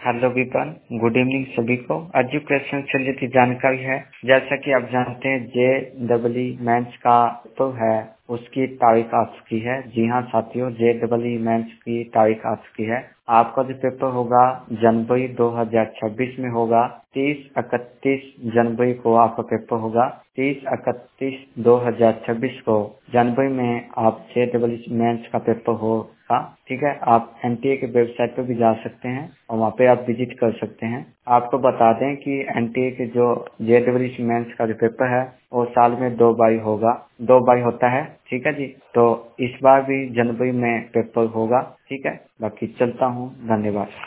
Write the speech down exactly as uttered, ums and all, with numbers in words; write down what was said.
Hello weapon, good evening सभी को। Education से रिलेटेड जानकारी है। जैसा कि आप जानते हैं जे डबल ई मेंस का तो है उसकी तारीख आ चुकी है। जी हाँ साथियों, जे डबल ई मेंस की तारीख आ चुकी है। आपका जो पेपर होगा जनवरी दो हज़ार छब्बीस में होगा। तीस इकतीस जनवरी को आपका पेपर होगा। तीस इकतीस दो हज़ार छब्बीस को जनवरी में आप जे डबल ई मेंस का पेपर होगा। ठीक है, आप एन टी ए के वेबसाइट पर भी जा सकते हैं और वहाँ पे आप विजिट कर सकते हैं। आपको बता दें कि एन टी ए के जो जे डबल ई मेंस का जो पेपर है वो साल में दो बार होगा, दो बार होता है। ठीक है जी, तो इस बार भी जनवरी में पेपर होगा। ठीक है, बाकी चलता हूँ, धन्यवाद।